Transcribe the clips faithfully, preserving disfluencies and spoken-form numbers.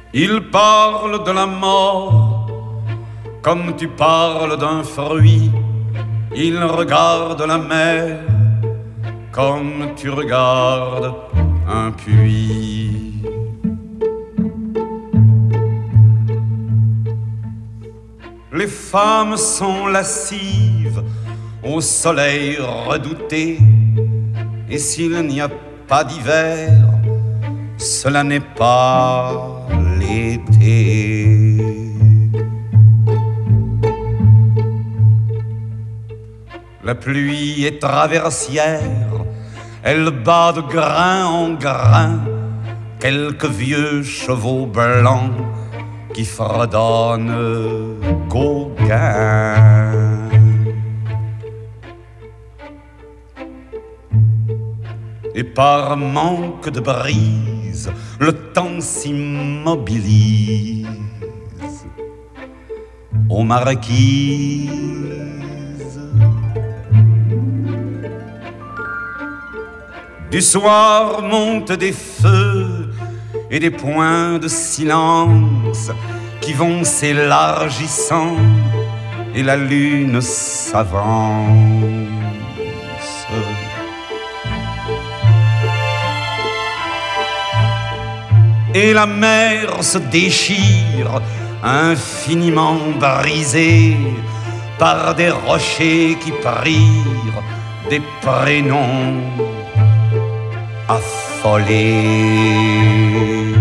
Il parle de la mort comme tu parles d'un fruit. Il regarde la mer comme tu regardes un puits. Les femmes sont lascives au soleil redouté, et s'il n'y a pas d'hiver, cela n'est pas l'été. La pluie est traversière, elle bat de grain en grain quelques vieux chevaux blancs qui fredonnent Gauguin. Et par manque de brise, le temps s'immobilise aux marquises. Du soir montent des feux et des points de silence qui vont s'élargissant, et la lune s'avance. Et la mer se déchire, infiniment brisée par des rochers qui prirent des prénoms affolés.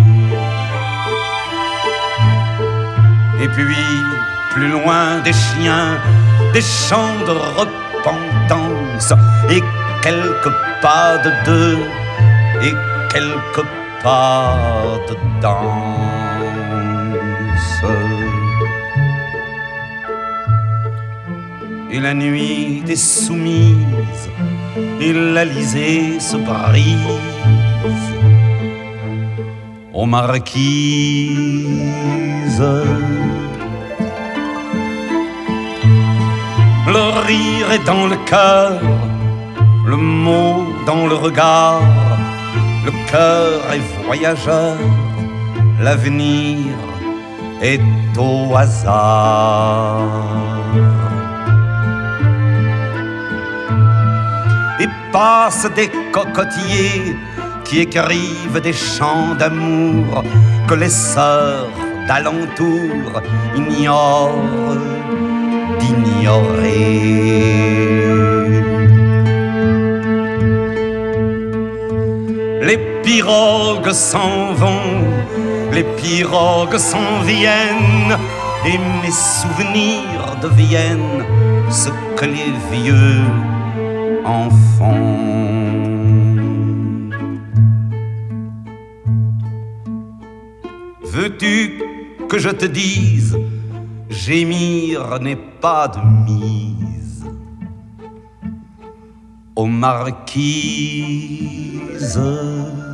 Et puis, plus loin, des chiens, des chants de repentance, et quelques pas de deux, et quelques pas de danse. Et la nuit est soumise, et l'Alizé se brise aux marquises. Le rire est dans le cœur, le mot dans le regard. Le cœur est voyageur, l'avenir est au hasard. Et passent des cocotiers qui écrivent des chants d'amour que les sœurs d'alentour ignorent d'ignorer. Les pirogues s'en vont, les pirogues s'en viennent, et mes souvenirs deviennent ce que les vieux en font. Veux-tu que je te dise, gémir n'est pas de mise aux marquises.